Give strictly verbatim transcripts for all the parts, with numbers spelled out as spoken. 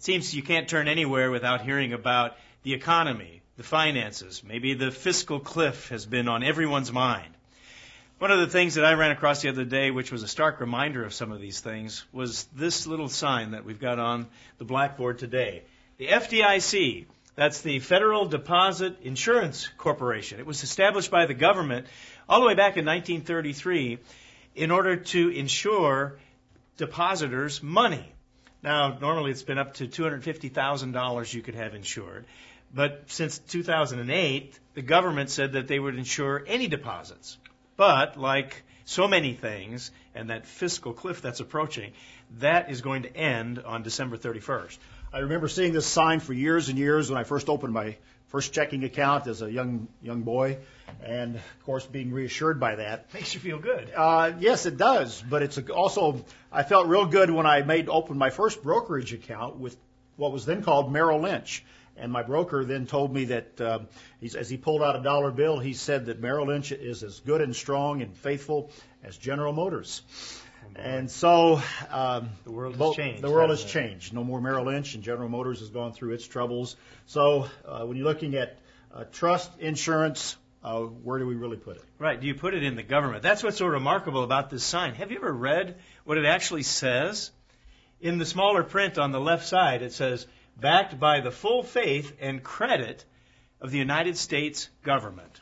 It seems you can't turn anywhere without hearing about the economy, the finances. Maybe the fiscal cliff has been on everyone's mind. One of the things that I ran across the other day, which was a stark reminder of some of these things, was this little sign that we've got on the blackboard today. The F D I C, that's the Federal Deposit Insurance Corporation. It was established by the government all the way back in nineteen thirty-three in order to insure depositors' money. Now, normally it's been up to two hundred fifty thousand dollars you could have insured. But since two thousand eight, the government said that they would insure any deposits. But like so many things, and that fiscal cliff that's approaching, that is going to end on December thirty-first. I remember seeing this sign for years and years when I first opened my first checking account as a young young boy, and of course being reassured by that. Makes you feel good. Uh, yes, it does. But it's also, I felt real good when I made open my first brokerage account with what was then called Merrill Lynch. And my broker then told me that uh, he's, as he pulled out a dollar bill, he said that Merrill Lynch is as good and strong and faithful as General Motors. Oh, and so um, the world has both, changed. The world has it? changed. No more Merrill Lynch, and General Motors has gone through its troubles. So uh, when you're looking at uh, trust insurance, uh, where do we really put it? Right. Do you put it in the government? That's what's so remarkable about this sign. Have you ever read what it actually says? In the smaller print on the left side, it says, backed by the full faith and credit of the United States government.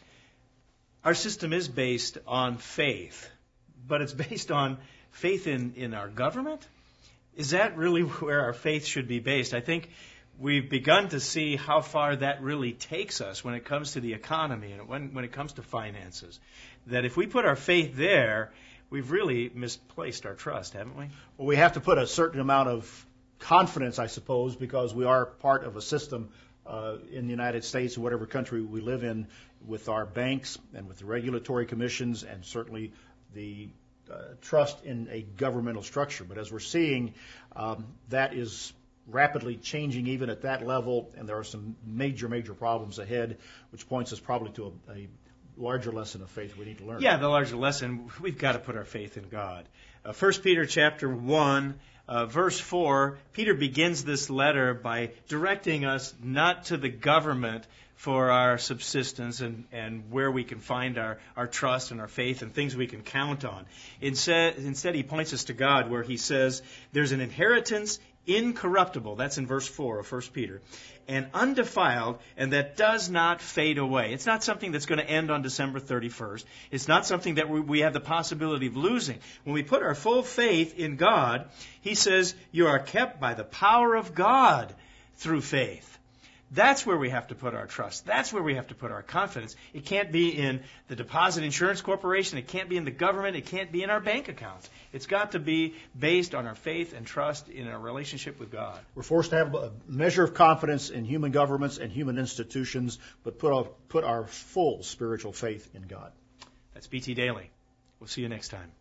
Our system is based on faith, but it's based on faith in, in our government? Is that really where our faith should be based? I think we've begun to see how far that really takes us when it comes to the economy and when, when it comes to finances. That if we put our faith there, we've really misplaced our trust, haven't we? Well, we have to put a certain amount of confidence, I suppose, because we are part of a system uh, in the United States or whatever country we live in with our banks and with the regulatory commissions and certainly the uh, trust in a governmental structure. But as we're seeing, um, that is rapidly changing even at that level, and there are some major, major problems ahead, which points us probably to a, a larger lesson of faith we need to learn. Yeah, the larger lesson, we've got to put our faith in God. Uh, First Peter chapter one, Uh, verse four, Peter begins this letter by directing us not to the government for our subsistence and, and where we can find our, our trust and our faith and things we can count on. Instead, instead, he points us to God, where he says there's an inheritance incorruptible, that's in verse four of First Peter, and undefiled, and that does not fade away. It's not something that's going to end on December thirty-first. It's not something that we, we have the possibility of losing. When we put our full faith in God, he says you are kept by the power of God through faith. That's where we have to put our trust. That's where we have to put our confidence. It can't be in the Deposit Insurance Corporation. It can't be in the government. It can't be in our bank accounts. It's got to be based on our faith and trust in our relationship with God. We're forced to have a measure of confidence in human governments and human institutions, but put our, put our full spiritual faith in God. That's B T Daily. We'll see you next time.